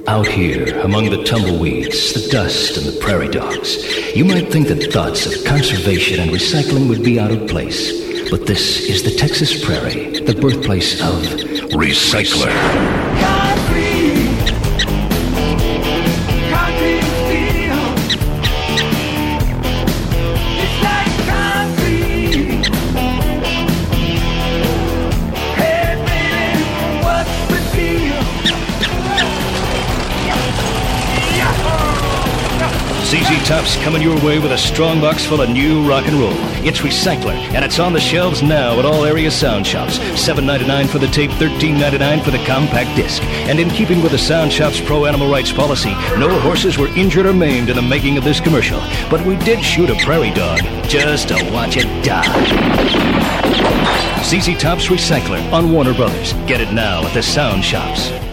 Out here, among the tumbleweeds, the dust, and the prairie dogs, you might think that thoughts of conservation and recycling would be out of place. But this is the Texas prairie, the birthplace of Recycler. ZZ Top's coming your way with a strong box full of new rock and roll. It's Recycler, and it's on the shelves now at all area sound shops. $7.99 for the tape, $13.99 for the compact disc. And in keeping with the sound shop's pro-animal rights policy, no horses were injured or maimed in the making of this commercial. But we did shoot a prairie dog just to watch it die. ZZ Top's Recycler on Warner Brothers. Get it now at the sound shops.